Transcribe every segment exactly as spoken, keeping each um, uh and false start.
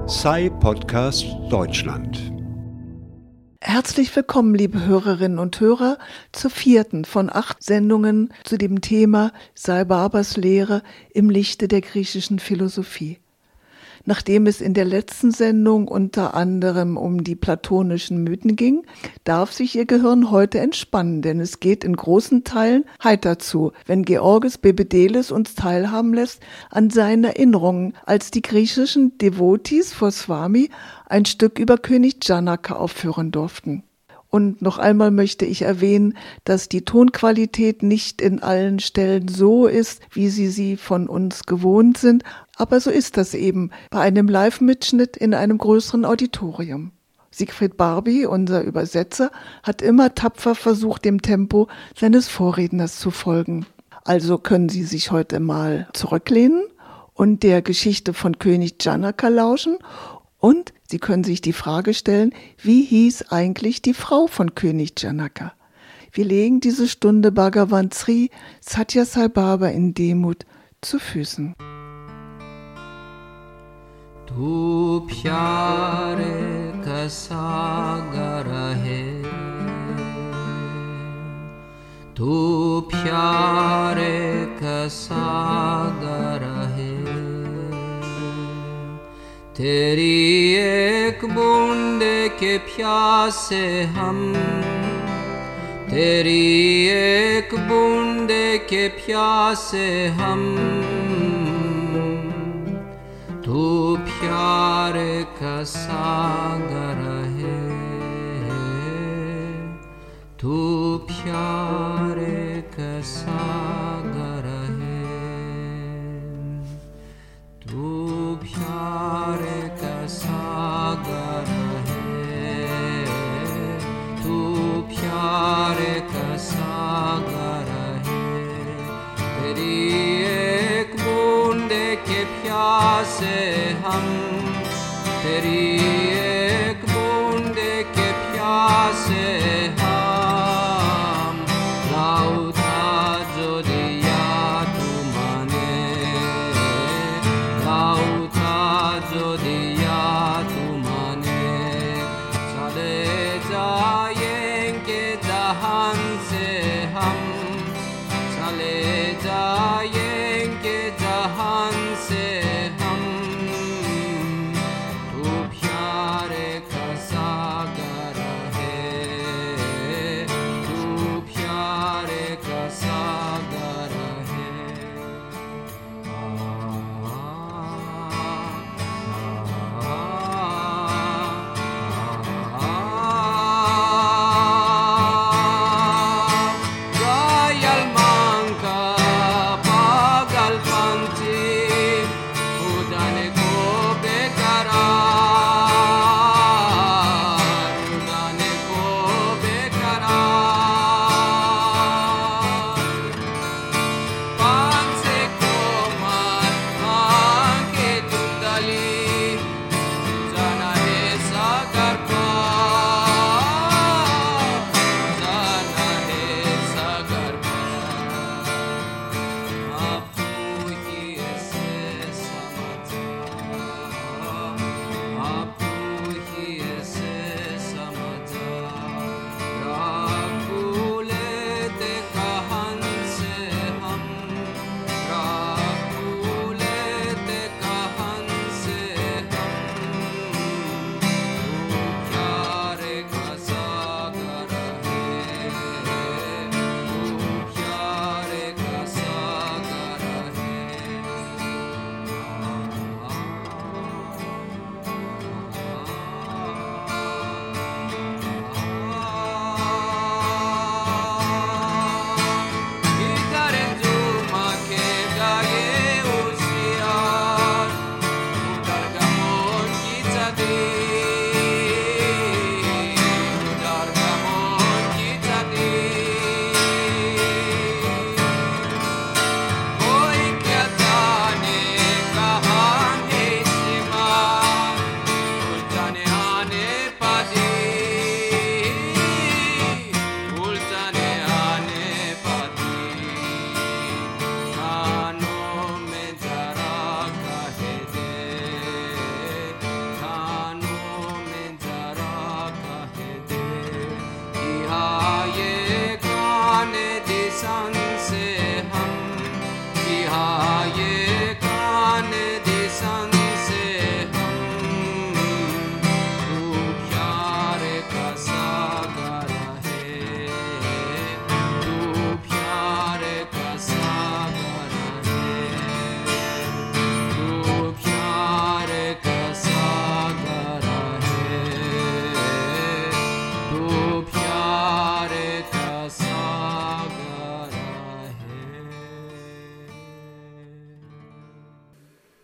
S A I Podcast Deutschland. Herzlich willkommen, liebe Hörerinnen und Hörer, zur vierten von acht Sendungen zu dem Thema Sai Babas Lehre im Lichte der griechischen Philosophie. Nachdem es in der letzten Sendung unter anderem um die platonischen Mythen ging, darf sich Ihr Gehirn heute entspannen, denn es geht in großen Teilen heiter zu, wenn Georges Bebedeles uns teilhaben lässt an seinen Erinnerungen, als die griechischen Devotis vor Swami ein Stück über König Janaka aufführen durften. Und noch einmal möchte ich erwähnen, dass die Tonqualität nicht in allen Stellen so ist, wie Sie sie von uns gewohnt sind, aber so ist das eben bei einem Live-Mitschnitt in einem größeren Auditorium. Siegfried Barby, unser Übersetzer, hat immer tapfer versucht, dem Tempo seines Vorredners zu folgen. Also können Sie sich heute mal zurücklehnen und der Geschichte von König Janaka lauschen. Und Sie können sich die Frage stellen, wie hieß eigentlich die Frau von König Janaka? Wir legen diese Stunde Bhagavan Sri Satya Sai Baba in Demut zu Füßen. Tu pyare ka sagar hai, tu pyare ka sagar hai, teri ek boond ke pyase hum, teri ek boond ke pyase hum, tu pyare ka sagar hai, tu pyare ka sagar hai, tu pyare ka sagar hai, tu pyare ka sagar hai, teri ek boond ke pyase hum, teri ek boond ke pyase hum, lauta jo diya tumane, lauta jo diya tumane, chale jayenge jahan se hum, chale jayenge jahan se hum, tu pyare ka sagar hai, tu pyare ka sagar hai, ah, ah,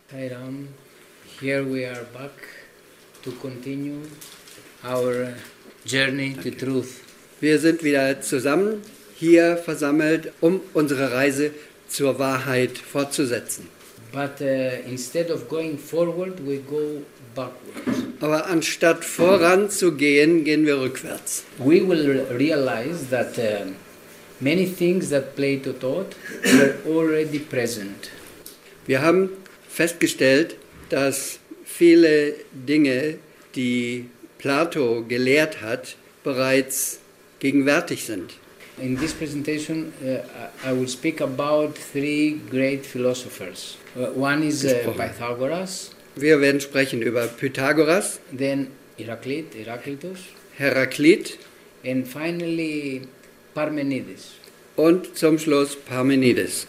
Hi Ram, here we are back to continue our journey to truth. Wir sind wieder zusammen hier versammelt, um unsere Reise zur Wahrheit fortzusetzen. But uh, instead of going forward, we go backwards. Aber anstatt voranzugehen, gehen wir rückwärts. We will realize that uh, many things that Plato taught were already present. Wir haben festgestellt, dass viele Dinge, die Plato gelehrt hat, bereits gegenwärtig sind. In this presentation, uh, I will speak about three great philosophers. Uh, one is uh, Pythagoras, Wir werden sprechen über Pythagoras, then Heraclit, Heraclitus, Heraklit and finally Parmenides. und zum Schluss Parmenides.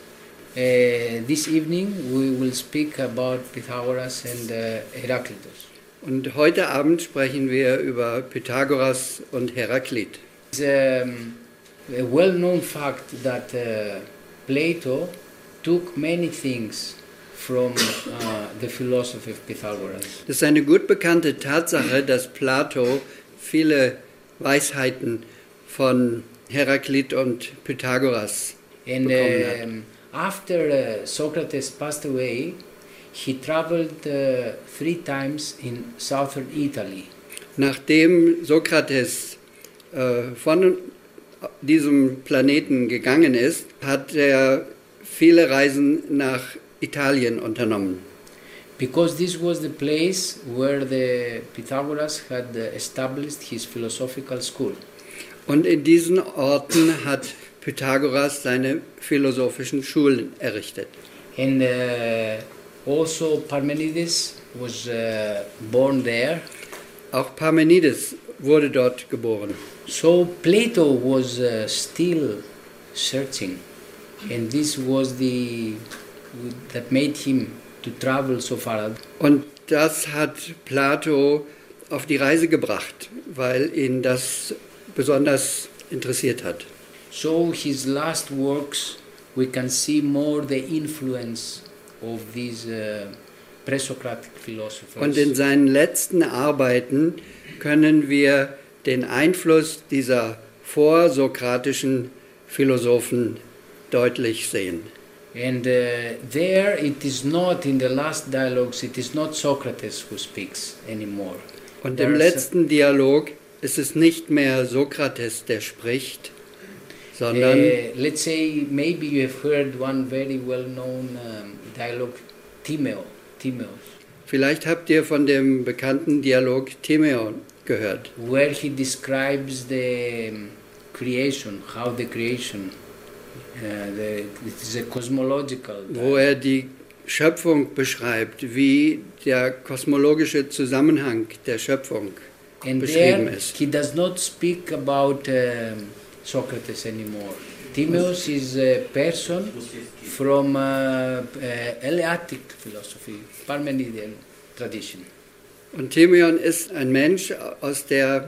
Uh, this evening we will speak about Pythagoras and uh, Heraclitus. Und heute Abend sprechen wir über Pythagoras und Heraklit. It's um, a well-known fact that uh, Plato took many things from uh, the philosophy of Pythagoras. Das ist eine gut bekannte Tatsache, dass Plato viele Weisheiten von Heraklit und Pythagoras And bekommen hat. um, after uh, Socrates passed away, he traveled uh, three times in southern Italy. Nachdem Sokrates äh, von diesem Planeten gegangen ist, hat er viele Reisen nach Italien unternommen. Because this was the place where the Pythagoras had uh, established his philosophical school. Und in diesen Orten hat Pythagoras seine philosophischen Schulen errichtet. And uh, also Parmenides was uh, born there. Auch Parmenides wurde dort geboren. So Plato was uh, still searching, and this was the that made him to travel so far. Und das hat Plato auf die Reise gebracht, weil ihn das besonders interessiert hat. So his last works, we can see more the influence of these uh, pre-Socratic philosophers. Und in seinen letzten Arbeiten können wir den Einfluss dieser vorsokratischen Philosophen deutlich sehen. And uh, there it is not, in the last dialogues, it is not Socrates who speaks anymore. Und There im are letzten Dialog ist es nicht mehr Sokrates, der spricht, some- sondern uh, let's say maybe you have heard one very well-known um, dialogue, Timeo, Timeos, vielleicht habt ihr von dem bekannten Dialog Timaeon gehört, where he describes the um, creation, how the creation, uh, the, it is a cosmological. wo er die Schöpfung beschreibt, wie der kosmologische Zusammenhang der Schöpfung And beschrieben there ist. he does not speak about um, Socrates anymore. Timaeus is a person from uh, uh, Eleatic philosophy, Parmenidean tradition. Und Timaeon ist ein Mensch aus der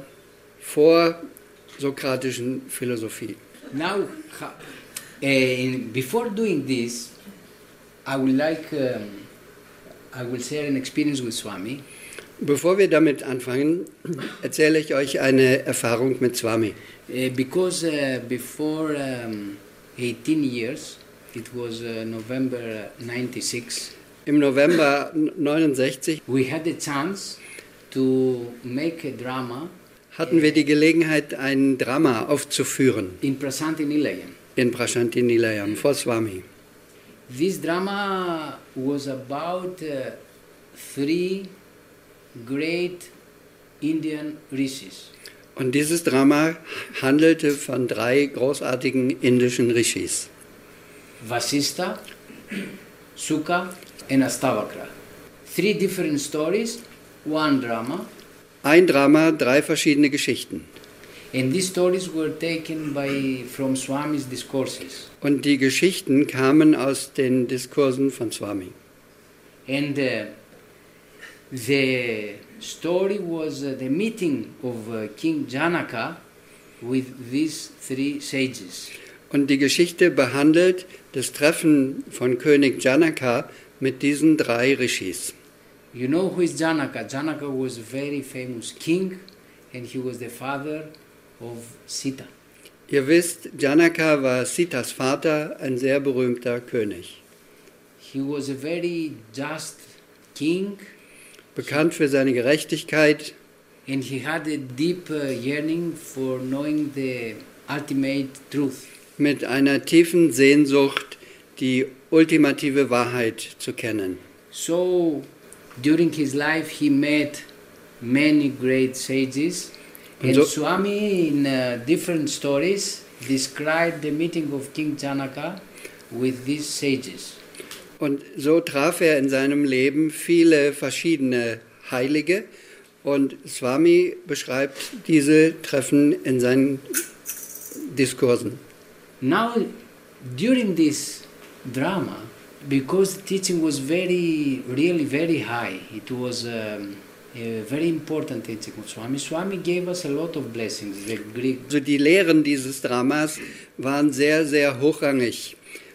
vorsokratischen Philosophie. Now, ha- uh, in, before doing this, I would like, um, I will share an experience with Swami. Bevor wir damit anfangen, erzähle ich euch eine Erfahrung mit Swami. Uh, because uh, before um, eighteen years, it was uh, November ninety-six, Im November neunundsechzig we had a chance to make a drama hatten wir die Gelegenheit, ein Drama aufzuführen in Prasanthi Nilayam. in Prasanthi Nilayam vor Swami. This drama was about uh, three great Indian rishis. Und dieses Drama handelte von drei großartigen indischen Rishis. Vasistha, Sukha and Astavakra. Three different stories, one drama, Ein Drama, drei verschiedene Geschichten. and these stories were taken by from Swami's discourses. Und die Geschichten kamen aus den Diskursen von Swami. And uh, the story was uh, the meeting of uh, King Janaka with these three sages. Und die Geschichte behandelt das Treffen von König Janaka mit diesen drei Rishis. You know who is Janaka? Janaka was a very famous king and he was the father of Sita. Ihr wisst, Janaka war Sitas Vater, ein sehr berühmter König. He was a very just king. Bekannt für seine Gerechtigkeit. And he had a deep uh, yearning for knowing the ultimate truth. Mit einer tiefen Sehnsucht, die ultimative Wahrheit zu kennen. So, during his life he met many great sages. And so, Swami, in uh, different stories, described the meeting of King Janaka with these sages. Und so traf er in seinem Leben viele verschiedene Heilige. Und Swami beschreibt diese Treffen in seinen Diskursen. Now, during this drama, because the teaching was very, really very high, it was um, a very important teaching of Swami. Swami gave us a lot of blessings. The Greek. Also die Lehren dieses Dramas waren sehr, sehr hochrangig.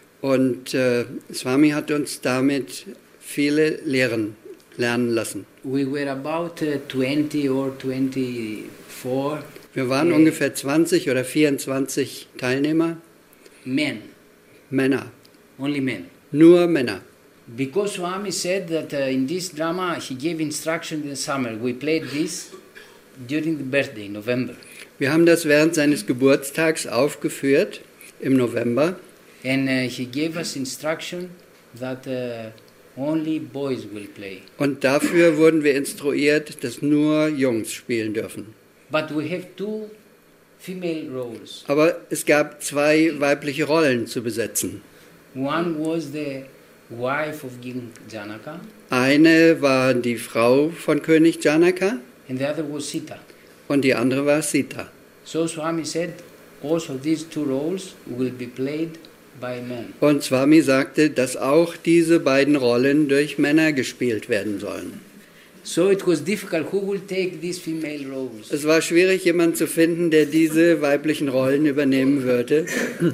Und äh, Swami hat uns damit viele Lehren lernen lassen. We were about uh, twenty or twenty-four. Wir waren uh, ungefähr zwanzig oder vierundzwanzig Teilnehmer. Men. Männer. Only men. Nur Männer. Because Swami said that uh, in this drama he gave instruction in the summer. We played this during the birthday, November. Wir haben das während seines Geburtstags aufgeführt, im November. And uh, he gave us instruction that uh, only boys will play. Und dafür wurden wir instruiert, dass nur Jungs spielen dürfen. But we have two female roles. Aber es gab zwei weibliche Rollen zu besetzen. One was the wife of King Janaka. Eine war die Frau von König Janaka. And the other was Sita. Und die andere war Sita. So Swami said, also these two roles will be played by men. Und Swami sagte, dass auch diese beiden Rollen durch Männer gespielt werden sollen. So it was difficult. Who will take these female roles? Es war schwierig, jemanden zu finden, der diese weiblichen Rollen übernehmen würde.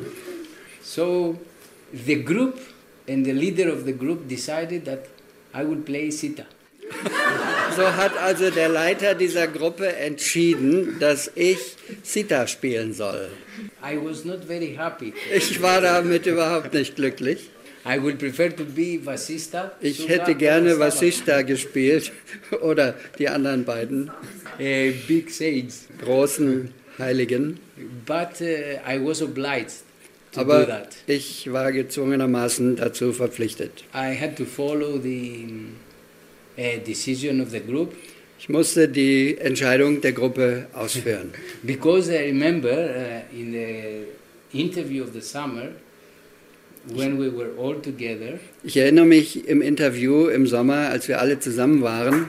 So the group and the leader of the group decided that I will play Sita. So hat also der Leiter dieser Gruppe entschieden, dass ich Sita spielen soll. I was not very happy. Ich war damit überhaupt nicht glücklich. I would prefer to be Vasista. Ich hätte gerne Vasista gespielt oder die anderen beiden A big sage. großen Heiligen. But uh, I was obliged to do Aber that. ich war gezwungenermaßen dazu verpflichtet. I had to follow the uh, decision of the group. Ich musste die Entscheidung der Gruppe ausführen. Because I remember uh, in the interview of the summer, when we were all together, Ich erinnere mich im Interview im Sommer, als wir alle zusammen waren,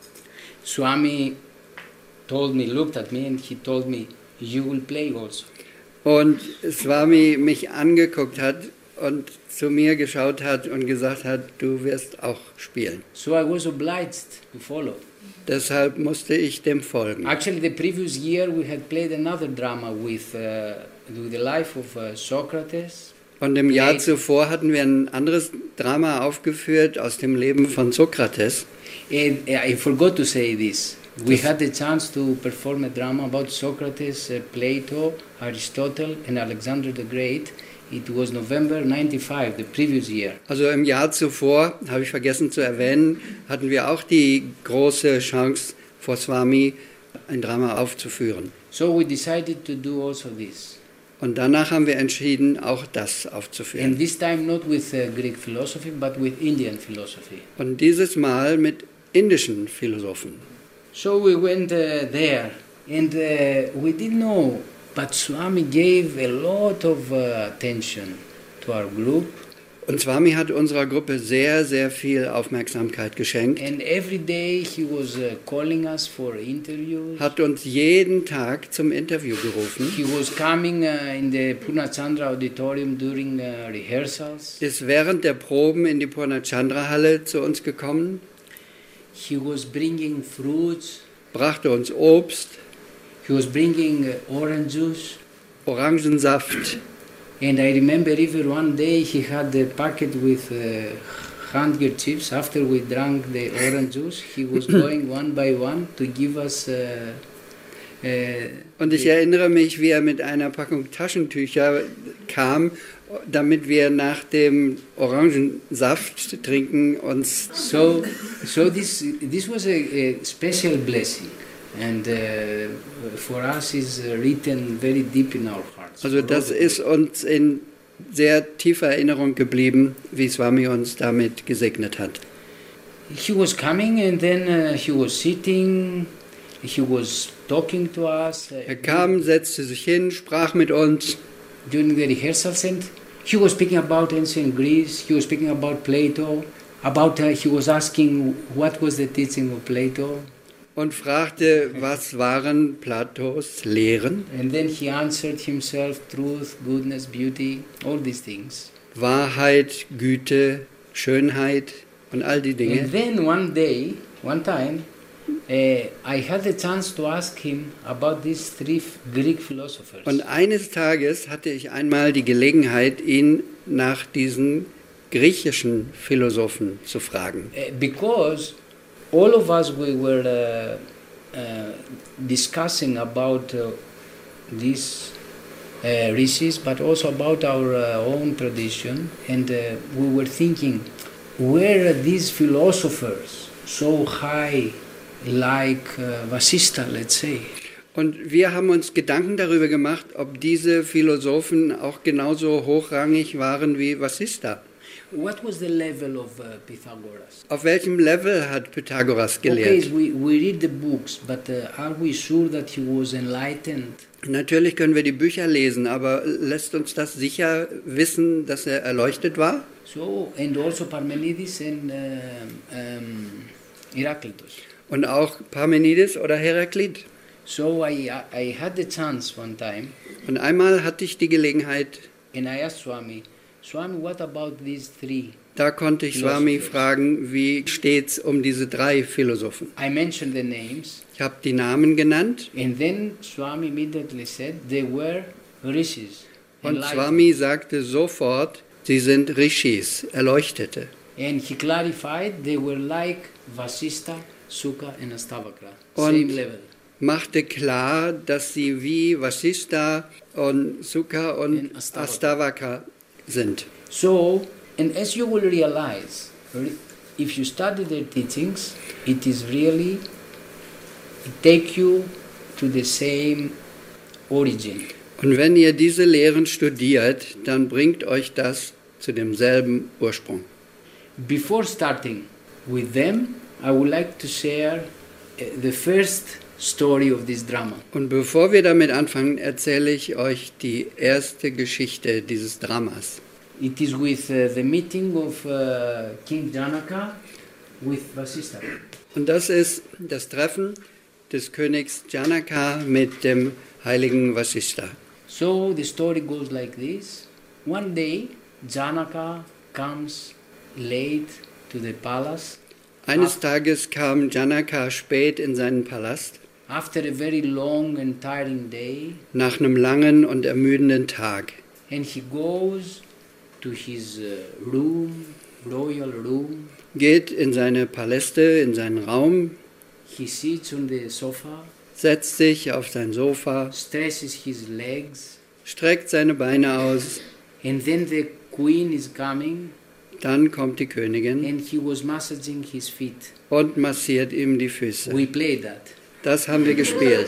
Swami told me, looked at me and he told me, you will play also. und Swami mich angeguckt hat und zu mir geschaut hat und gesagt hat, du wirst auch spielen. So I was obliged to follow. Deshalb musste ich dem folgen. Actually, the previous year we had played another drama with, uh, with the life of uh, Socrates. Und im Jahr zuvor hatten wir ein anderes Drama aufgeführt aus dem Leben von Sokrates. And I forgot to say this. We had the chance to perform a drama about Socrates, uh, Plato, Aristotle and Alexander the Great. It was November ninety-five, the previous year. Also im Jahr zuvor, habe ich vergessen zu erwähnen, hatten wir auch die große Chance vor Swami ein Drama aufzuführen. So we decided to do also this. Und danach haben wir entschieden, auch das And aufzuführen. this time not with uh, Greek philosophy, but with Indian philosophy. Und dieses Mal mit indischen Philosophen. So we went uh, there, and uh, we didn't know, but Swami gave a lot of uh, attention to our group. Und Swami hat unserer Gruppe sehr, sehr viel Aufmerksamkeit geschenkt. And every day he was uh, calling us for interviews. Hat uns jeden Tag zum Interview gerufen. He was coming uh, in the Purnachandra auditorium during uh, rehearsals. Ist während der Proben in die Purnachandra-Halle zu uns gekommen. He was bringing fruits. Brachte uns Obst. He was bringing uh, orange juice. Orangensaft. And I remember even one day he had a packet with uh, handkerchiefs. After we drank the orange juice, he was going one by one to give us. Uh, uh, Und ich erinnere mich, wie er mit einer Packung Taschentücher kam, damit wir nach dem Orangensaft trinken uns. So, so this this was a, a special blessing, and uh, for us is written very deep in our hearts. Also das ist uns in sehr tiefer Erinnerung geblieben, wie Swami uns damit gesegnet hat. He was coming and then uh, he was sitting, he was talking to us. Uh, Er kam, setzte sich hin, sprach mit uns. During the rehearsals, and he was speaking about ancient Greece, he was speaking about Plato, about uh, he was asking what was the teaching of Plato. Und fragte, was waren Platos Lehren? And then he answered himself, truth, goodness, beauty, all these things. Wahrheit, Güte, Schönheit und all die Dinge. And then one day, one time, uh, I had the chance to ask him about these three Greek philosophers. Und eines Tages hatte ich einmal die Gelegenheit, ihn nach diesen griechischen Philosophen zu fragen. Uh, because all of us, we were uh, uh, discussing about uh, these uh, rishis, but also about our uh, own tradition, and uh, we were thinking, where are these philosophers so high, like uh, Vasista, let's say? Und wir haben uns Gedanken darüber gemacht, ob diese Philosophen auch genauso hochrangig waren wie Vasista. What was the level of uh, Pythagoras? Auf welchem Level hat Pythagoras gelehrt? Okay, we, we read the books, but uh, are we sure that he was enlightened? Natürlich können wir die Bücher lesen, aber lässt uns das sicher wissen, dass er erleuchtet war? So, and also Parmenides and uh, um, Heraclitus. Und auch Parmenides oder Heraklit. So I, I had the chance one time, Und einmal hatte ich die Gelegenheit, and I asked Swami, Swami, what about these three? da konnte ich Swami fragen, wie steht's um diese drei Philosophen. I mentioned the names, Ich habe die Namen genannt and then Swami immediately said they were rishis. und enlightened. Swami sagte sofort, sie sind Rishis, Erleuchtete. And he clarified they were like Vasista, Sukha and Astavakra, Und same level. machte klar, dass sie wie Vasista und Sukha und Und Astavaka. Astavaka sind. So, and as you will realize, if you study their teachings, it is really, it take you to the same origin. Und wenn ihr diese Lehren studiert, dann bringt euch das zu demselben Ursprung. Before starting with them, I would like to share uh, the first story of this drama. Und bevor wir damit anfangen, erzähle ich euch die erste Geschichte dieses Dramas. It is with uh, the meeting of uh, King Janaka with Vasista. Und das ist das Treffen des Königs Janaka mit dem heiligen Vasista. So the story goes like this. One day, Janaka comes late to the palace. Eines Tages kam Janaka spät in seinen Palast, After a very long and tiring day, nach einem langen und ermüdenden Tag. and he goes to his uh, room, royal room. Geht in seine Paläste, in seinen Raum, He sits on the sofa, setzt sich auf sein Sofa, stretches his legs, streckt seine Beine aus, and then the queen is coming, dann kommt die Königin and he was massaging his feet. und massiert ihm die Füße. We played that. Das haben wir gespielt.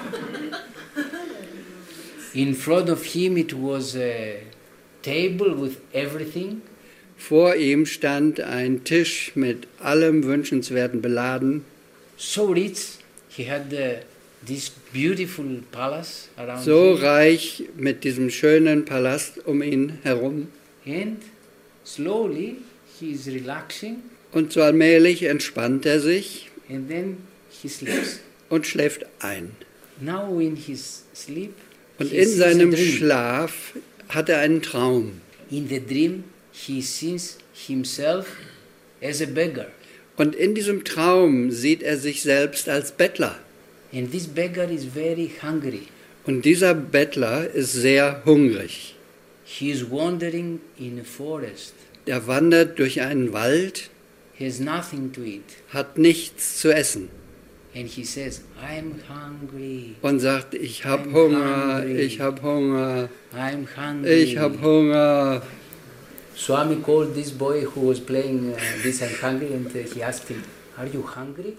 In front of him it was a table with everything. Vor ihm stand ein Tisch mit allem Wünschenswerten beladen, So rich, he had uh, this beautiful palace around so him. reich mit diesem schönen Palast um ihn herum. And slowly he is relaxing, Und so allmählich entspannt er sich and then he sleeps. und schläft ein. Now in his sleep, Und he in sees seinem a dream. Schlaf hat er einen Traum. In the dream, he sees himself as a beggar. Und in diesem Traum sieht er sich selbst als Bettler. And this beggar is very hungry. Und dieser Bettler ist sehr hungrig. He is wandering in a forest. er wandert durch einen Wald, he has nothing to eat. hat nichts zu essen And he says, I'm hungry, und sagt, ich habe I'm Hunger, hungry. ich habe Hunger, I'm hungry. ich habe Hunger. Swami called this boy who was playing uh, this I'm hungry and uh, he asked him, are you hungry?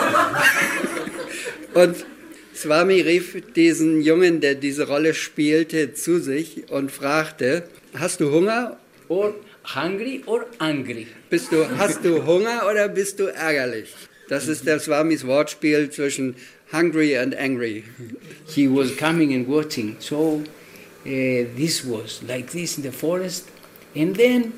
Or Und Swami rief diesen Jungen, der diese Rolle spielte, zu sich und fragte, hast du Hunger? or hungry or angry? Bist du, hast du Hunger oder bist du ärgerlich? Das ist der Swamis Wortspiel zwischen hungry and angry. He was coming and watching. So uh, this was like this in the forest. And then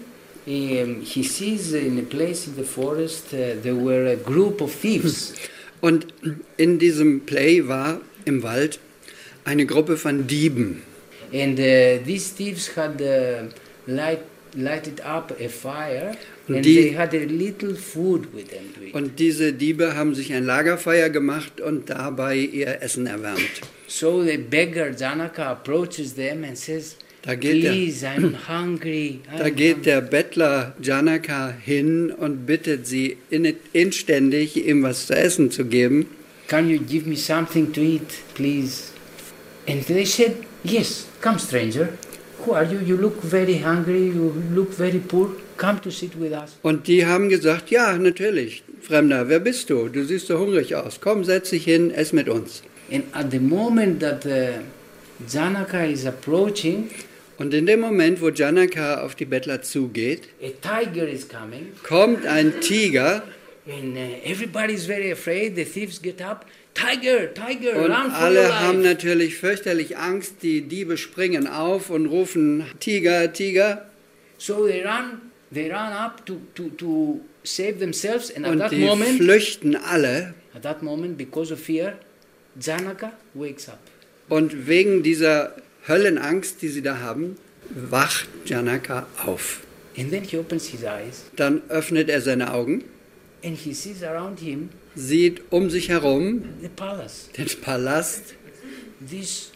um, he sees in a place in the forest uh, there were a group of thieves. Und in diesem Play war im Wald eine Gruppe von Dieben. And uh, these thieves had uh, light, lighted up a fire and Die- they had a little food with them to eat. Und diese Diebe haben sich ein Lagerfeuer gemacht und dabei ihr Essen erwärmt. So the beggar Janaka approaches them and says, Da geht der- please, I'm hungry. I'm Da geht hungry." der Bettler Janaka hin und bittet sie in- inständig, ihm was zu essen zu geben. Can you give me something to eat, please? And they said, yes, come stranger. Who are you? You look very hungry, you look very poor. Come to sit with us. Und die haben gesagt, ja, natürlich, Fremder, wer bist du? Du siehst so hungrig aus. Komm, setz dich hin, ess mit uns. And at the moment that uh, Janaka is approaching, Und in dem Moment, wo Janaka auf die Bettler zugeht, a tiger is coming, kommt ein Tiger and uh, everybody is very afraid. The thieves get up. Tiger, tiger, und run for your alle haben life. natürlich fürchterlich Angst. Die Diebe springen auf und rufen, Tiger, Tiger. So they run, they run up to, to, to save themselves. And at Und that die moment, flüchten alle. at that moment, because of fear, Janaka wakes up. Und wegen dieser Höllenangst, die sie da haben, wacht Janaka auf. And then he opens his eyes Dann öffnet er seine Augen, and he sees around him sieht um sich herum the palace, den Palast, this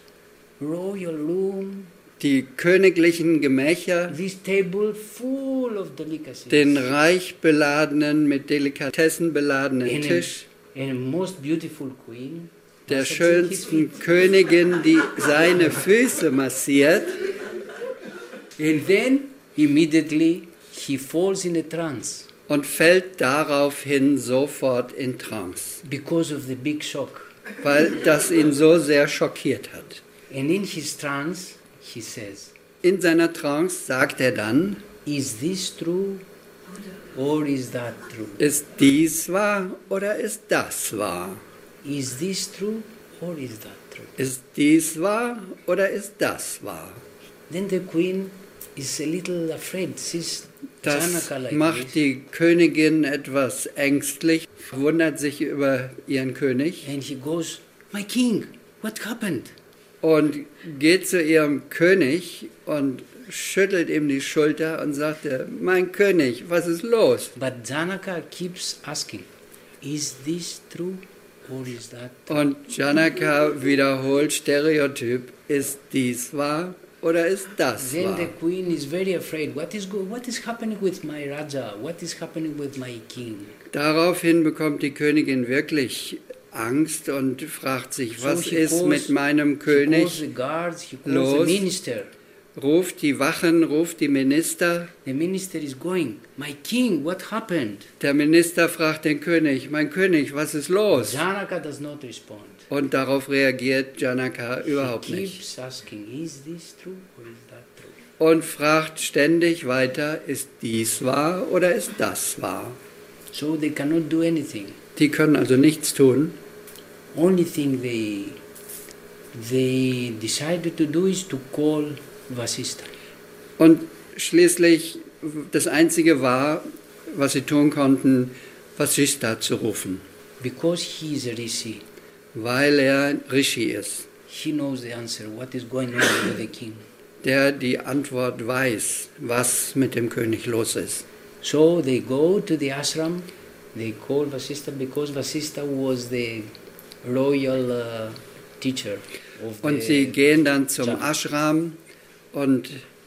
royal room, die königlichen Gemächer, this table full of delicacies, den reich beladenen, mit Delikatessen beladenen and, Tisch, a, and a most beautiful queen, der massaging his schönsten feet. Königin, die seine Füße massiert. And then immediately he falls in a trance Und fällt daraufhin sofort in Trance, because of the big shock. weil das ihn so sehr schockiert hat. And in his trance, he says, In seiner Trance sagt er dann, is this true or is that true? ist dies wahr oder ist das wahr? Is this true or is that true? Ist dies wahr oder ist das wahr? Then the queen is a little afraid. Sees Das Janaka like macht this. die Königin etwas ängstlich, wundert sich über ihren König And he goes, my king, what happened? und geht zu ihrem König und schüttelt ihm die Schulter und sagt, mein König, was ist los? But Janaka keeps asking, is this true or is that true? Und Janaka wiederholt Stereotyp, ist dies wahr oder ist das Then the wahr? queen is very afraid. What is go- What is happening with my Raja? What is happening with my king? Daraufhin bekommt die Königin wirklich Angst und fragt sich, So was she ist calls- mit meinem He calls König? the guards, he calls Los. the minister. Ruft die Wachen, ruft die Minister. The minister is going, my king, what happened? Der Minister fragt den König, mein König, was ist los? Janaka does not respond. Und darauf reagiert Janaka überhaupt He nicht. keeps asking, is this true or is that true? Und fragt ständig weiter, ist dies wahr oder ist das wahr? So they cannot do anything. Die können also nichts tun. Only thing they they decided to do is to call Vasista. Und schließlich, das Einzige war, was sie tun konnten, Vasista zu rufen, Because he is a Rishi, weil er Rishi ist, he knows the answer, what is going on with the king. der die Antwort weiß, was mit dem König los ist. So they go to the ashram, they call Vasista because Vasista was the royal uh, teacher of Und the sie gehen dann zum Janaka. Ashram und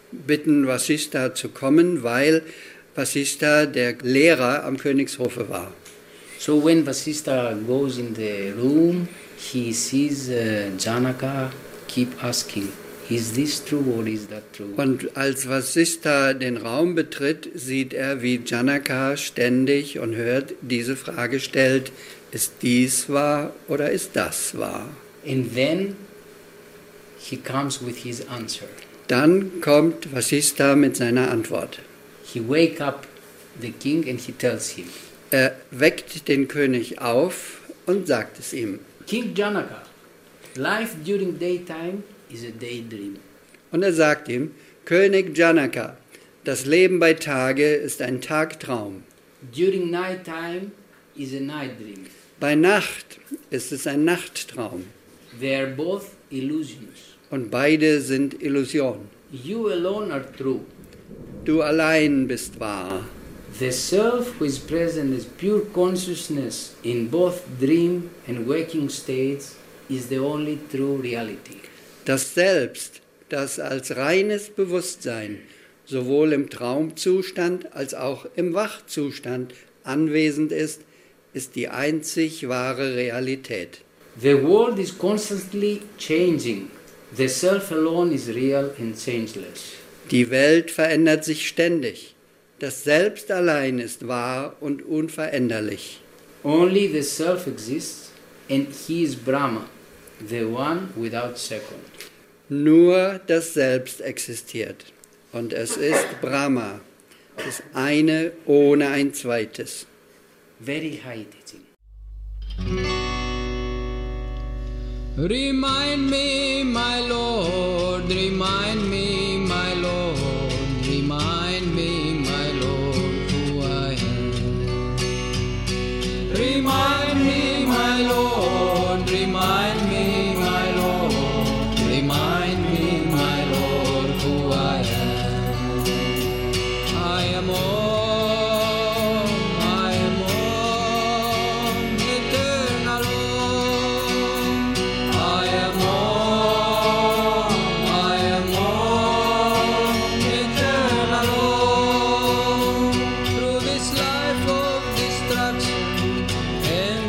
bitten Vasistha zu kommen, weil Vasistha der Lehrer am Königshofe war. So when Vasistha goes in the room, he sees uh, Janaka keep asking, is this true or is that true? Und als Vasistha den Raum betritt, sieht er, wie Janaka ständig und hört diese Frage stellt, ist dies wahr oder ist das wahr? And then he comes with his answer. Dann kommt Vasistha mit seiner Antwort. He wake up the king and he tells him, Er weckt den König auf und sagt es ihm. King Janaka, life during daytime is a daydream. Und er sagt ihm, König Janaka, das Leben bei Tage ist ein Tagtraum. During nighttime is a night dream. Bei Nacht ist es ein Nachttraum. They are both illusions. Und beide sind Illusion. You alone are true. Du allein bist wahr. The self who is present as pure consciousness in both dream and waking states is the only true reality. Das Selbst, das als reines Bewusstsein sowohl im Traumzustand als auch im Wachzustand anwesend ist, ist die einzig wahre Realität. The world is constantly changing. The self alone is real and changeless. Die Welt verändert sich ständig. Das Selbst allein ist wahr und unveränderlich. Only the self exists and he is Brahma, the one without second. Nur das Selbst existiert und es ist Brahma, das eine ohne ein zweites. Very high teaching. Remind me, my Lord, remind me, my Lord, remind me, my Lord, who I am. Remind me, my Lord, remind me, my Lord, remind me, my Lord, who I am. I am all, I am all, eternal all. I am all, I am all, eternal all. Through this life of destruction and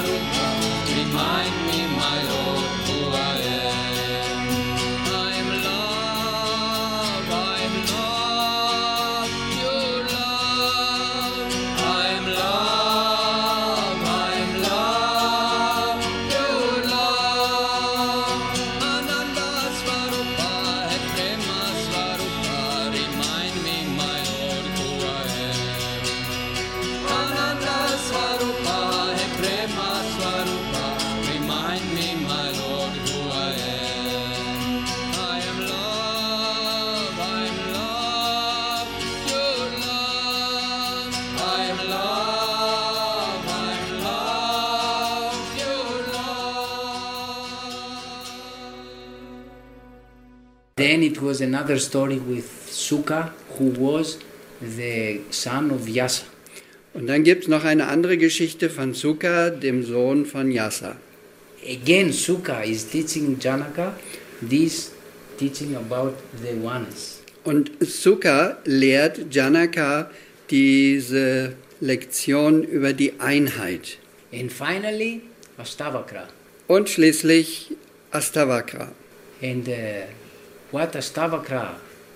Swarupa, remind me, my Lord, who I am. I am love, I am love, pure love. I am love, I am love, pure love. Ananda Swarupa, Hai Prema Swarupa, remind me, my Lord, who I am. Ananda Swarupa, Hai Prema Swarupa, remind me, my Lord, who I am. I am love, I am love, pure love. I am love, I am love, pure love. Then it was another story with Sukha, who was the son of Yasa. Und dann gibt es noch eine andere Geschichte von Sukha, dem Sohn von Yasa. Again, Sukha is teaching Janaka this teaching about the oneness. Und Sukha lehrt Janaka diese Lektion über die Einheit. And finally, Astavakra. Und schließlich Astavakra. And uh, what Astavakra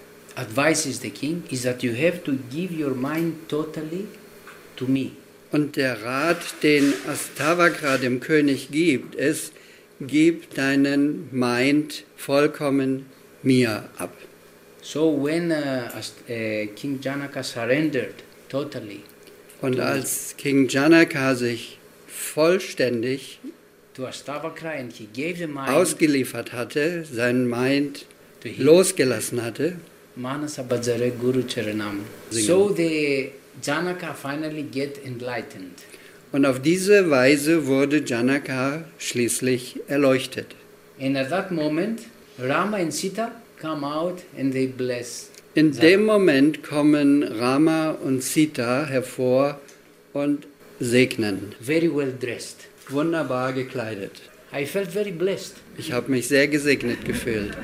advises the king is that you have to give your mind totally to me. Und der Rat, den Astavakra dem König gibt, ist, gib deinen Mind vollkommen mir ab. So when uh, Ast- uh, King Janaka surrendered totally Und als King Janaka sich vollständig to Astavakra and he gave the mind ausgeliefert hatte, seinen Mind to him, losgelassen hatte, Manasa Bajare Guru Charanam. Singen. So the Janaka finally get enlightened. und auf diese Weise wurde Janaka schließlich erleuchtet. And at that moment, Rama and Sita come out and they bless. In Janaka. dem Moment kommen Rama und Sita hervor und segnen, Very well dressed. wunderbar gekleidet. I felt very blessed Ich habe mich sehr gesegnet gefühlt,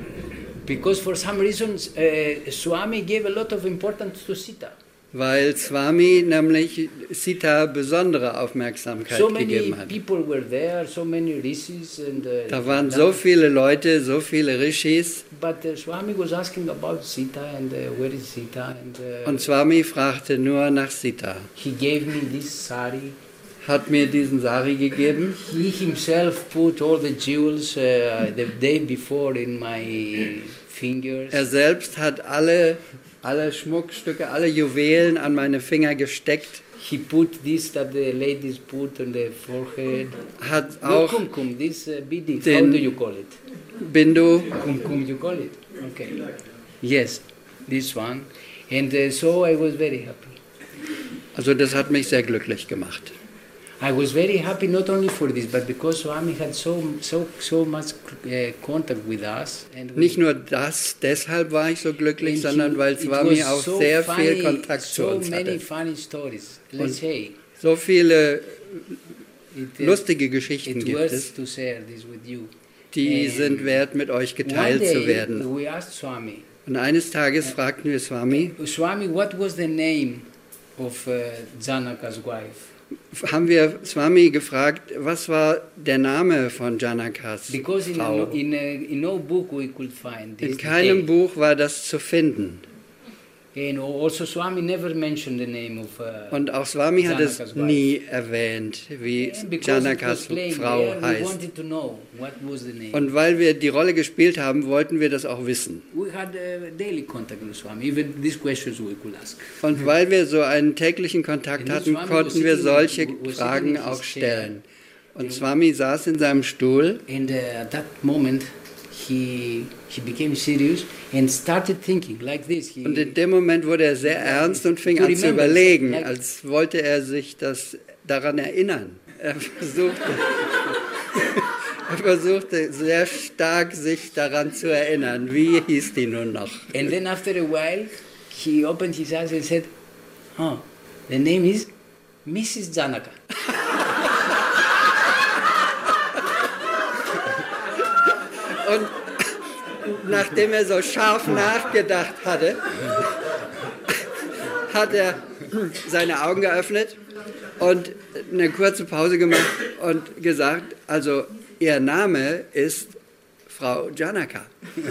because for some reasons uh, Swami gave a lot of importance to Sita. weil Swami nämlich Sita besondere Aufmerksamkeit So many gegeben hat. people were there, so many rishis and uh, Da waren so viele Leute, so viele Rishis, but uh, Swami was asking about Sita and uh, where is Sita and uh, und Swami fragte nur nach Sita. he gave me this sari. Hat mir diesen Sari gegeben. He himself put all the jewels uh, the day before in my fingers. Er selbst hat alle, alle Schmuckstücke, alle Juwelen an meine Finger gesteckt, He put this that the ladies put on the forehead. hat No auch kumkum, this uh, bidi. How Den- do you call it? Bindu, Kumkum, you call it? Okay. Yes, this one. And uh, so I was very happy. also das hat mich sehr glücklich gemacht. I was very happy not only for this, but because Swami had so so so much uh, contact with us. And we- Nicht nur das, deshalb war ich so glücklich, and sondern he- weil it Swami was auch so sehr funny, viel Kontakt zu so uns many hatte. funny stories. Let's Und say So viele it, uh, lustige Geschichten it gibt was es, to share this with you. die And sind wert, mit euch One geteilt zu day werden. we asked Swami, Und eines Tages fragten wir Swami, Swami, what was the name of uh, Janaka's wife? haben wir Swami gefragt, was war der Name von Janakas Because in, Frau? a, in, a, in no book we could find this In keinem detail. Buch war das zu finden. And also Swami never mentioned the name of uh, Und auch Swami hat es Janakas wife. nie erwähnt, wie And because it was Janakas playing Frau there, we heißt. wanted to know what was the name. Und weil wir die Rolle gespielt haben, wollten wir das auch wissen. We had uh, daily contact with Swami. Even these questions we could ask. Und weil wir so einen täglichen Kontakt And hatten, Swami konnten was wir sitting- solche was sitting Fragen in his auch chair. stellen. Und Swami saß in seinem Stuhl And uh, at that moment, he he became serious and started thinking like this. He, und in dem Moment wurde er sehr ernst und fing To an zu remember, überlegen, like- als wollte er sich das daran erinnern. Er versuchte, er versuchte sehr stark sich daran zu erinnern. Wie hieß die nun noch? and then after a while, he opened his eyes and said, "Oh, the name is Missus Janaka." Und nachdem er so scharf nachgedacht hatte, hat er seine Augen geöffnet und eine kurze Pause gemacht und gesagt, also ihr Name ist Frau Janaka.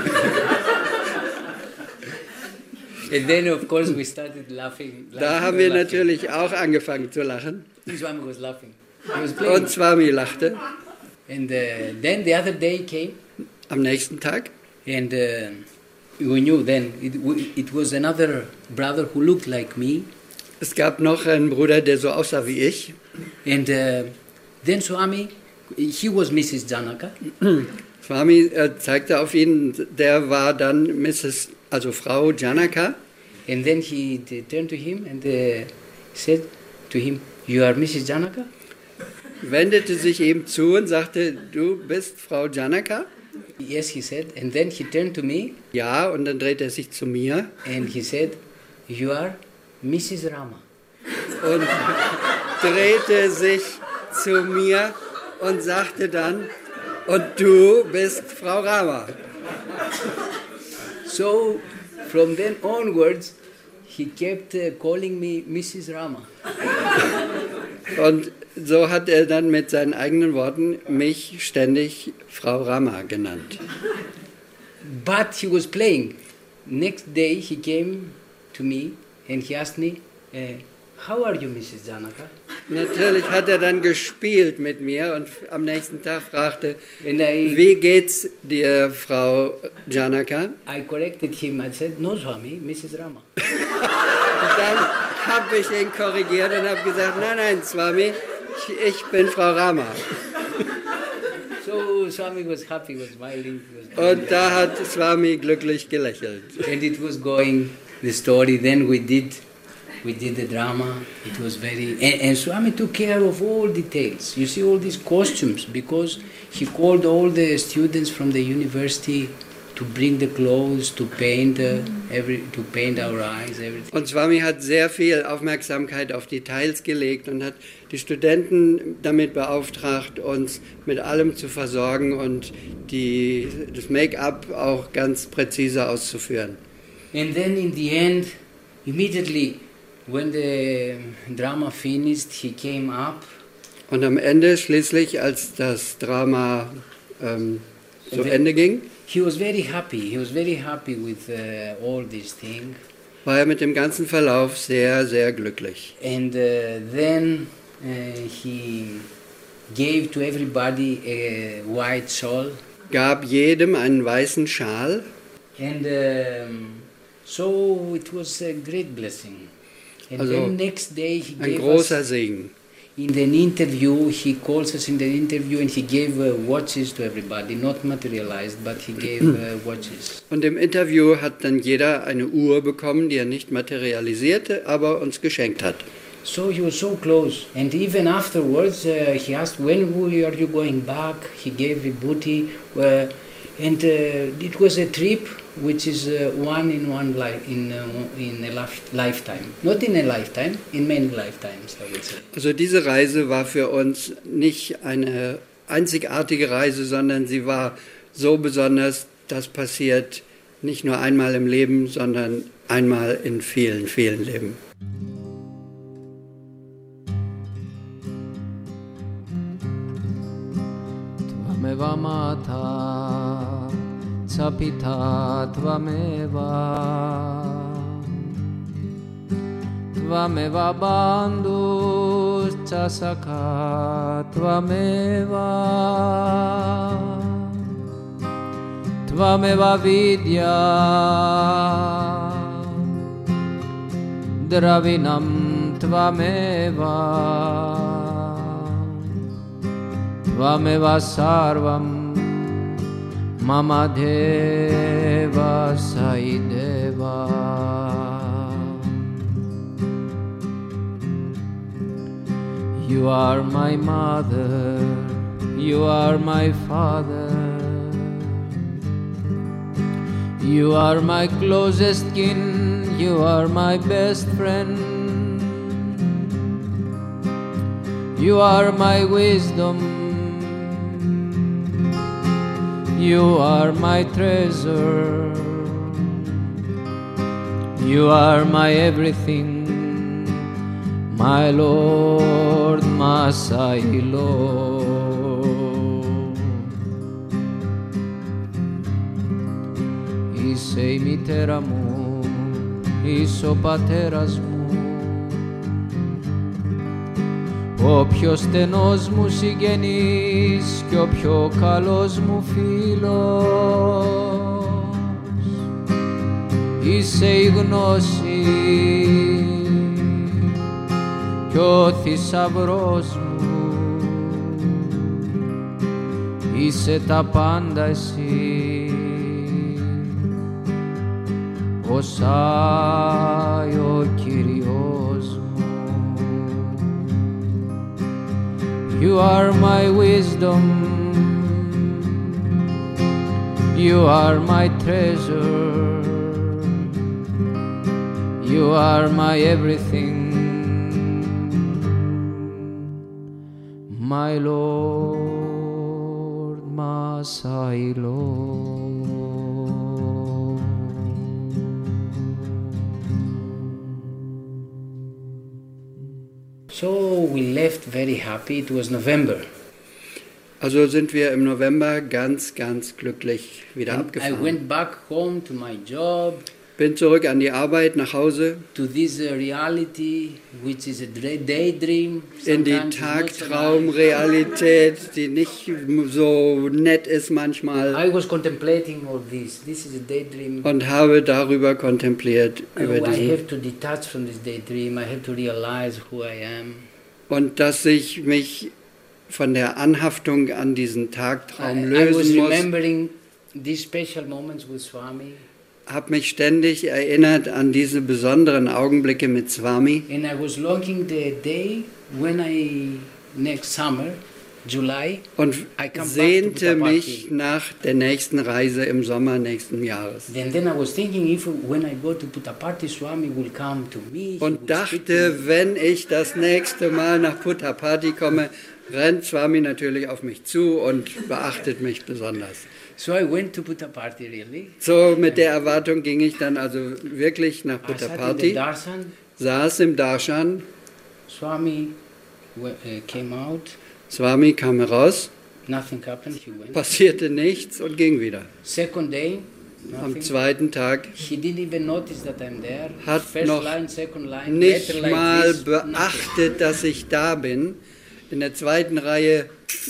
And then, of course, we started laughing. Da haben wir natürlich auch angefangen zu lachen. Swami was laughing. He was playing. Und Swami lachte. And uh, then the other day came. Am nächsten Tag. And uh, we knew then it, it was another brother who looked like me. Es gab noch einen Bruder, der so aussah wie ich. And uh, then Swami, he was Missus Janaka. Swami äh, zeigte auf ihn, der war dann Missus, also Frau Janaka. And then he turned to him and uh, said to him, "You are Missus Janaka?" Wendete sich ihm zu und sagte, du bist Frau Janaka? Yes, he said. And then he turned to me. Ja, und dann drehte er sich zu mir. And he said, "You are Missus Rama." Und drehte sich zu mir und sagte dann, und du bist Frau Rama. So, from then onwards, he kept uh, calling me Missus Rama. Und so hat er dann mit seinen eigenen Worten mich ständig Frau Rama genannt. But he was playing. Next day he came to me and he asked me, uh, "How are you, Missus Janaka?" Natürlich hat er dann gespielt mit mir und am nächsten Tag fragte, I, wie geht's dir, Frau Janaka? I corrected him. I said, "No, Swami, Missus Rama." Und dann habe ich ihn korrigiert und habe gesagt, nein, nein, Swami, ich, ich bin Frau Rama. So Swami was happy, was smiling. Was und da hat Swami glücklich gelächelt. And it was going, the story, then we did We did the drama. It was very... And, and Swami took care of all details. You see all these costumes, because he called all the students from the university to bring the clothes, to paint, uh, every, to paint our eyes, everything. Und Swami hat sehr viel Aufmerksamkeit auf Details gelegt und hat die Studenten damit beauftragt, uns mit allem zu versorgen und die, das Make-up auch ganz präzise auszuführen. And then in the end, immediately, when the drama finished, he came up. Und am Ende schließlich, als das Drama ähm, zu Ende ging, he was very happy. He was very happy with uh, all these things. War er mit dem ganzen Verlauf sehr, sehr glücklich. And uh, then uh, he gave to everybody a white shawl. Gab jedem einen weißen Schal. And um, so it was a great blessing. And also then next day he ein gave großer us, Segen. in an interview, he calls us in the interview and he gave uh, watches to everybody, not materialized, but he gave uh, watches. Und im Interview hat dann jeder eine Uhr bekommen, die er nicht materialisierte, aber uns geschenkt hat. So he was so close, and even afterwards uh, he asked, when are you going back? He gave Vibhuti, uh, and uh, it was a trip which is uh, one in one life, in, uh, in a lif- lifetime. Not in a lifetime, in many lifetimes, I would say. Also diese Reise war für uns nicht eine einzigartige Reise, sondern sie war so besonders, das passiert nicht nur einmal im Leben, sondern einmal in vielen, vielen Leben. Tvameva Mata Sapita Tvameva Tvameva Bandhu Chasaka Tvameva Tvameva Vidya Dravinam Tvameva Tvameva Sarvam Mama Deva Saideva. You are my mother, you are my father, you are my closest kin, you are my best friend, you are my wisdom, you are my treasure, you are my everything, my Lord, Masailo. Είσαι η μητέρα μου, είσαι ο πατέρας μου, ο πιο στενός μου συγγενής και ο πιο καλός μου φίλος. Είσαι η γνώση κι ο θησαυρός μου, είσαι τα πάντα εσύ. Ο Σάι ο Κύριος μου. You are my wisdom, you are my treasure, you are my everything, my Lord, my Lord. So we left very happy. It was November. Also sind wir im November ganz, ganz glücklich wieder And I abgefahren. went back home to my job. Bin zurück an die Arbeit, nach Hause, To this uh, reality, which is a dra- daydream. in die Sometimes it's not so nice. Tagtraumrealität, die nicht so nett ist manchmal, I was contemplating all this. This is a daydream. und habe darüber kontempliert, Uh, über I diesen, have to detach from this daydream. I have to realize who I am. und dass ich mich von der Anhaftung an diesen Tagtraum I, I was lösen muss. remembering these special moments with Swami, Habe mich ständig erinnert an diese besonderen Augenblicke mit Swami and I was longing the day when I next summer, July, und I come back to sehnte Puttaparthi. mich nach der nächsten Reise im Sommer nächsten Jahres. Then, then I was thinking if when I go to Puttaparthi, Swami will come to me. he Und will speak to dachte, me. wenn ich das nächste Mal nach Puttaparthi komme, rennt Swami natürlich auf mich zu und beachtet mich besonders. So I went to Puttaparthi really. So mit der Erwartung ging ich dann also wirklich nach I sat in the Puttaparthi, darshan. saß im Darshan, Swami w- uh, came out. Swami kam heraus, Nothing happened. He went. passierte nichts und ging wieder. Second day, Am nothing. zweiten Tag He didn't even notice that I'm there. Hat First noch line, second line, nicht letter like mal this, nothing. beachtet, dass ich da bin, in der zweiten Reihe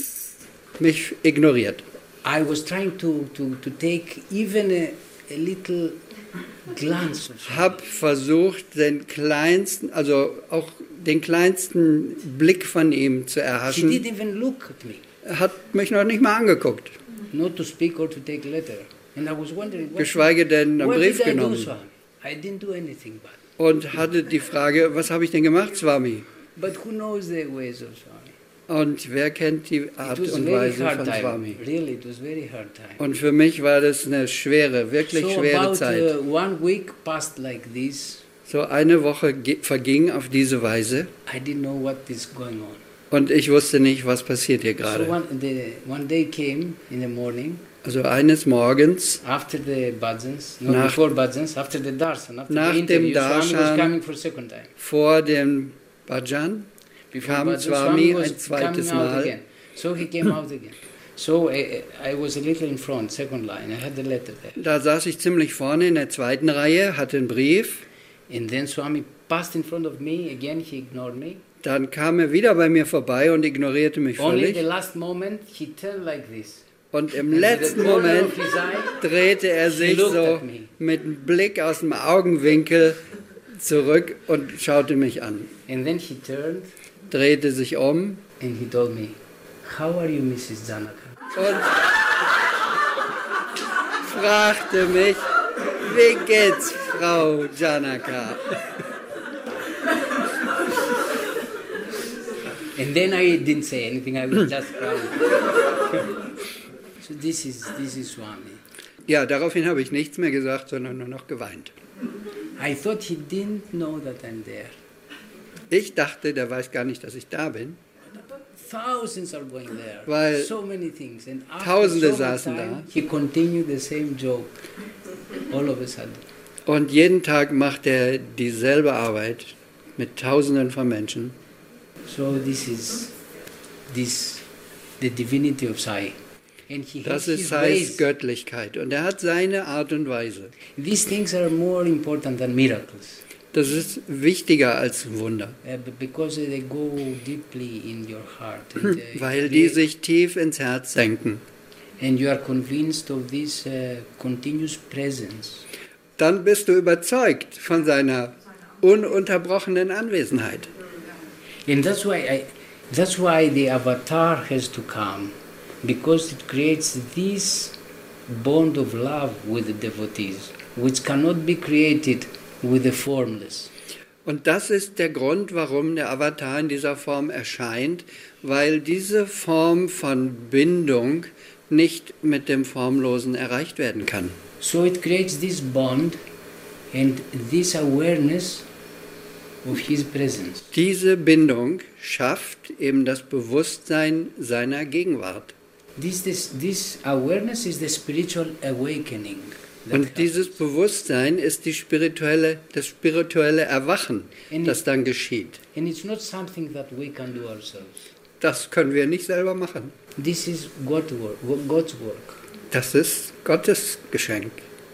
mich ignoriert. I was trying to, to, to take even a, a little glance of Hab versucht, den kleinsten, also auch den kleinsten Blick von ihm zu He erhaschen. didn't even look at me, Er hat mich noch nicht mal angeguckt, not to speak or to take letter. And I was wondering, what, geschweige denn einen what Brief did I do, genommen. Swami? I didn't do anything bad. Und hatte die Frage, was habe ich denn gemacht, Swami? But who knows the ways of Swami? Und wer kennt die Art It was und very Weise hard von time. Swami? Really, it was very hard time. Und für mich war das eine schwere, wirklich so schwere about Zeit. uh, one week passed like this. So eine Woche ge- verging auf diese Weise I didn't know what is going on. und ich wusste nicht, was passiert hier So gerade. one, the, one day came in the morning, Also eines Morgens after the bhajans, no, Nach- before bhajans, after the darshan, after nach the dem interview, Swami was Darshan, coming for second time. vor dem Bhajan Before kam bhajan, Swami was ein zweites coming out Mal. again. So he came out again. So I, I was a little in front, second line. I had the letter there. Da saß ich ziemlich vorne in der zweiten Reihe, hatte einen Brief. And then Swami passed in front of me. Again, he ignored me. Dann kam er wieder bei mir vorbei und ignorierte mich Only the völlig. last moment, he turned like this. Und im And with letzten the corner Moment of his eye, drehte er sich looked so at me. mit einem Blick aus dem Augenwinkel zurück und schaute mich an. and then he turned Drehte sich um and he told me, "How are you, Missus Janaka?" und fragte mich, wie geht's, Frau Janaka? And then I didn't say anything. I was just crying. So this is this is Swami. Ja, daraufhin habe ich nichts mehr gesagt, sondern nur noch geweint. I thought he didn't know that I'm there. Ich dachte, der weiß gar nicht, dass ich da bin. Thousands are going there. Weil so many things. And after Tausende so much saßen time, da. he continued the same joke. All of a sudden. Und jeden Tag macht er dieselbe Arbeit. mit Tausenden von Menschen. So this is this the divinity of Sai. And he Das has ist his Sais ways. Göttlichkeit und er hat seine Art und Weise. These things are more important than miracles. Das ist wichtiger als Wunder, Uh, b- because they go deeply in your heart, and, uh, weil die sich tief ins Herz senken. and you are convinced of this uh, continuous presence. Dann bist du überzeugt von seiner ununterbrochenen Anwesenheit. And that's why I, that's why the avatar has to come, because it creates this bond of love with the devotees, which cannot be created with the formless. Und das ist der Grund, warum der Avatar in dieser Form erscheint, weil diese Form von Bindung nicht mit dem Formlosen erreicht werden kann. So it creates this bond and this awareness of his presence. Diese Bindung schafft eben das Bewusstsein seiner Gegenwart. This, this, this awareness is the spiritual awakening. that Und dieses happens. Bewusstsein ist die spirituelle, das spirituelle Erwachen, das dann geschieht. And it's not something that we can do ourselves. Das können wir nicht selber machen. This is God work, God's work. Das ist Gottes Geschenk.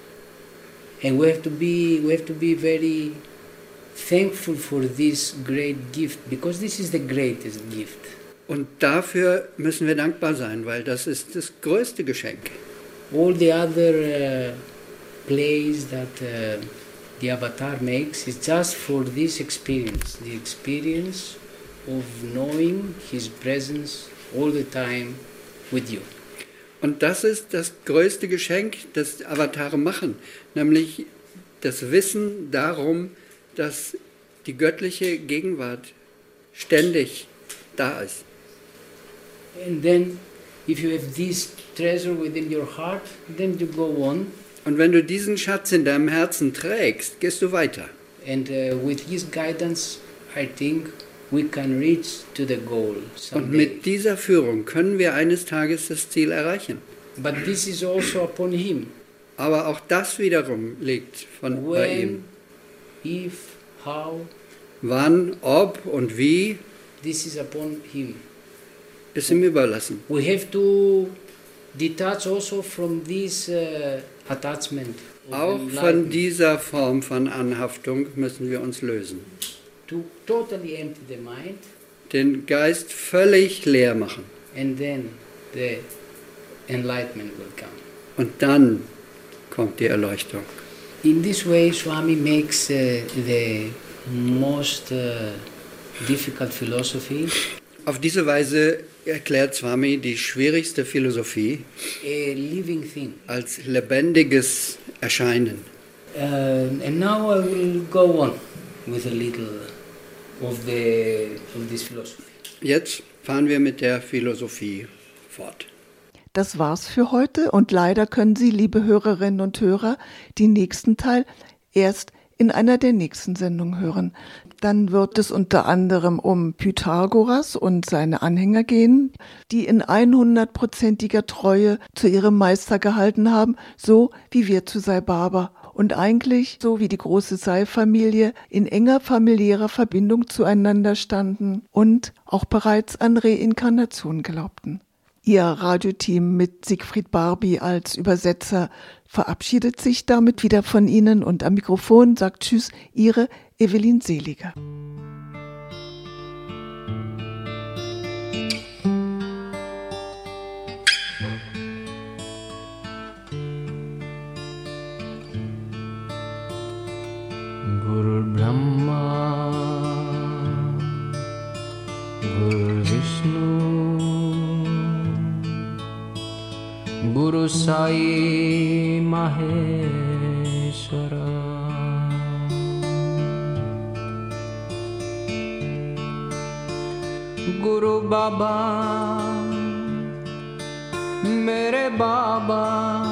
And we have to be we have to be very thankful for this great gift, because this is the greatest gift. Und dafür müssen wir dankbar sein, weil das ist das größte Geschenk. All the other uh, plays that uh, the avatar makes is just for this experience, the experience of knowing his presence all the time with you. Und das ist das größte Geschenk, das Avatare machen, nämlich das Wissen darum, dass die göttliche Gegenwart ständig da ist. And then, if you have this treasure within your heart, then you go on, Und wenn du diesen Schatz in deinem Herzen trägst, gehst du weiter. and uh, with his guidance, I think we can reach to the goal Und someday. mit dieser Führung können wir eines Tages das Ziel erreichen. But this is also upon him. Aber auch das wiederum liegt von bei ihm. When, if, how, Wann, ob und wie, this is upon him. ist ihm überlassen. We have to detach also from this uh, attachment. of Auch von enlightenment, dieser Form von Anhaftung müssen wir uns lösen. to totally empty the mind, Den Geist völlig leer machen. and then the enlightenment will come. Und dann kommt die Erleuchtung. In this way, Swami makes uh, the most uh, difficult philosophy Auf diese Weise erklärt Swami die schwierigste Philosophie a living thing. als lebendiges Erscheinen. Uh, and now I will go on with a little of the of this philosophy. Jetzt fahren wir mit der Philosophie fort. Das war's für heute und leider können Sie, liebe Hörerinnen und Hörer, den nächsten Teil erst in einer der nächsten Sendungen hören. Dann wird es unter anderem um Pythagoras und seine Anhänger gehen, die in hundertprozentiger Treue zu ihrem Meister gehalten haben, so wie wir zu Sai Baba und eigentlich so wie die große Sai-Familie in enger familiärer Verbindung zueinander standen und auch bereits an Reinkarnation glaubten. Ihr Radioteam mit Siegfried Barbie als Übersetzer verabschiedet sich damit wieder von Ihnen und am Mikrofon sagt Tschüss, Ihre Evelyn Seliger. Guru Brahma, Guru Vishnu, Guru Sai Maheshwara. Guru Baba, mere Baba,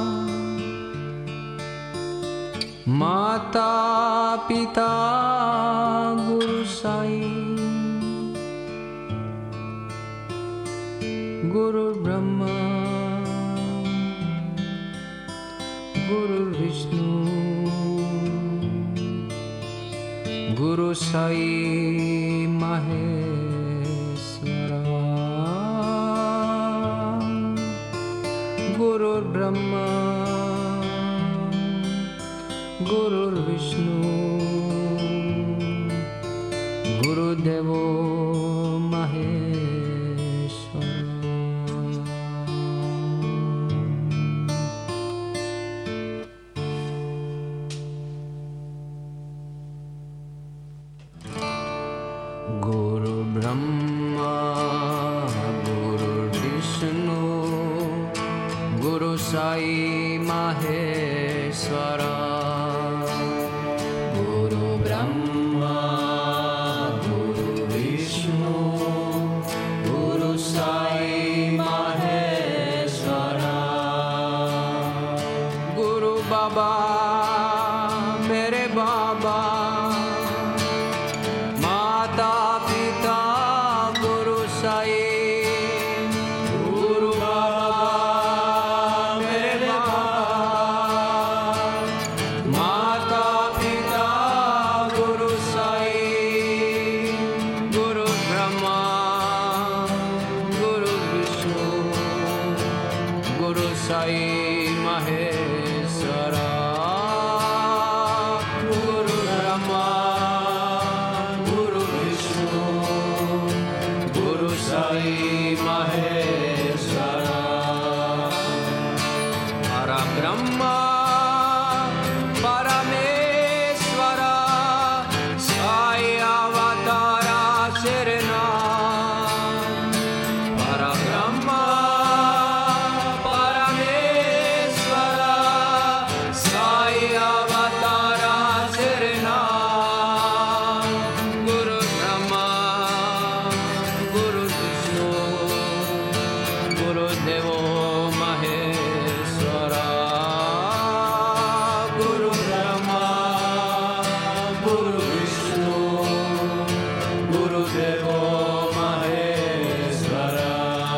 Mata Pita Guru Sai, Guru Brahma, Guru Vishnu, Guru Guru Sai Maheshwara Guru Brahma Guru Vishnu Guru Devo Maheshwara Guru Brahma Guru Vishnu Guru Sai Maheshwara Guru Brahma Guru Vishnu Guru Sai Maheshwara Guru Baba Mere Baba Mata Pita Guru Sai Guru Baba Mere Baba Mata Pita Guru Sai Guru Brahma Guru Vishnu Guru Sai Maheshwara Guru Brahma Guru Vishnu Guru Sai Maheshwara Para Brahma Parameshwara Sai Avatara Sirna Para Brahma Parameshwara Sai Avatara Sirna Guru Brahma Guru Vishnu Guru Devo Maheshwara Guru Brahma Guru Vishnu Guru Devo Maheshwara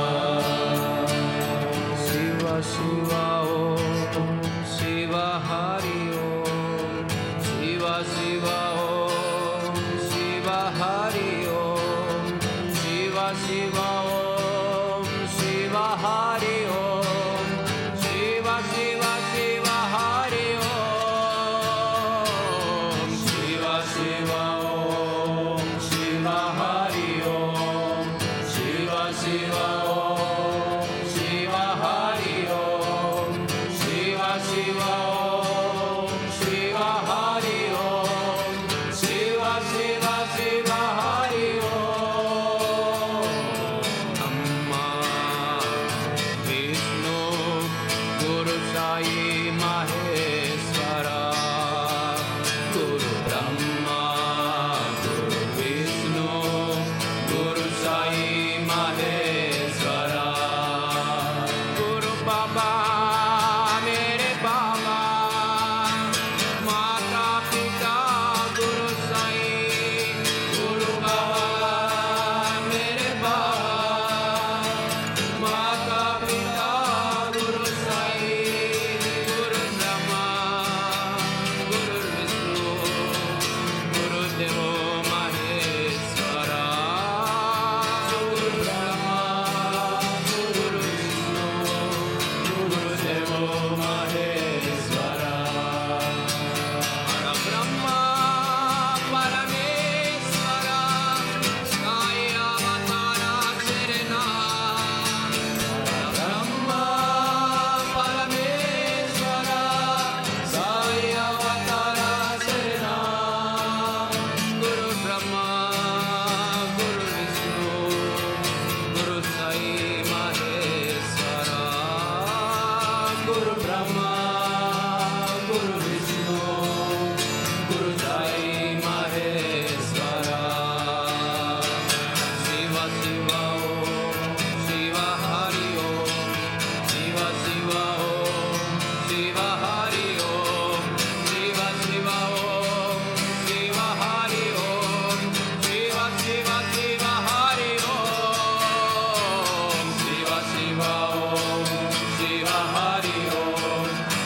Shiva Shiva Om Shiva Hari Om Shiva Shiva Om Shiva Hari Om Shiva Shiva Om Shiva Hari Om Shiva Shiva Shiva Hari Om Shiva Shiva Om Shiva Hari Om Shiva Shiva Om Shiva Hari Om Shiva Shiva Om Shiva Hari Om Shiva Shiva Shiva Hari Om Amma Vishnu Guru Sai Maheshwara Guru Brahma Guru Vishnu Guru Sai Maheshwara Guru Baba Mere Baba Mata Pita Guru Sai Guru Baba Mere Baba Mata Pita Guru Sai Guru Brahma Guru Vishnu Guru Devo Maheshwara Guru Brahma Guru Vishnu Guru Devo Maheshwara Para Brahma Parameshwara Sai Avatara Sirna Para Brahma Parameshwara Sai Avatara Sirna Guru Brahma Guru Vishnu Guru Sai Maheshwara Guru Brahma Guru Vishnu Guru Sai Maheshwara Shiva Shiva Om Shiva Hari Om Shiva Shiva Om Shiva Hari Om Shiva Shiva Om Shiva Hari Om Shiva Shiva Shiva Hari Om Shiva Shiva Om Shiva Hari Om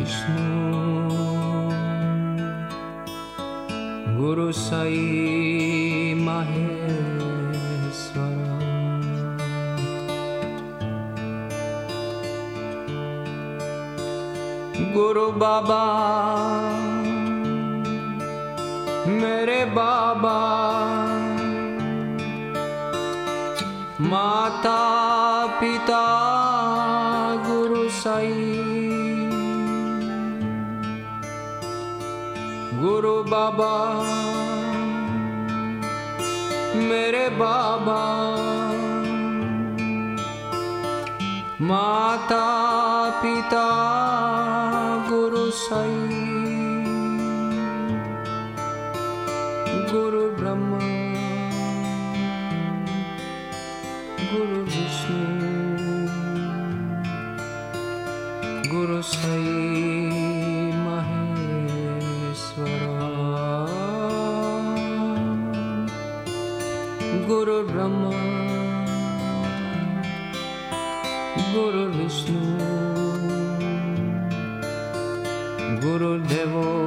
Vishnu गुरु साई महेश्वर गुरु बाबा मेरे बाबा माता पिता गुरु साई गुरु बाबा मेरे बाबा माता पिता गुरु साई गुरु ब्रह्मा गुरु विष्णु गुरु साई महेश्वर गुरु ब्रह्मा गुरु विष्णु गुरु देवो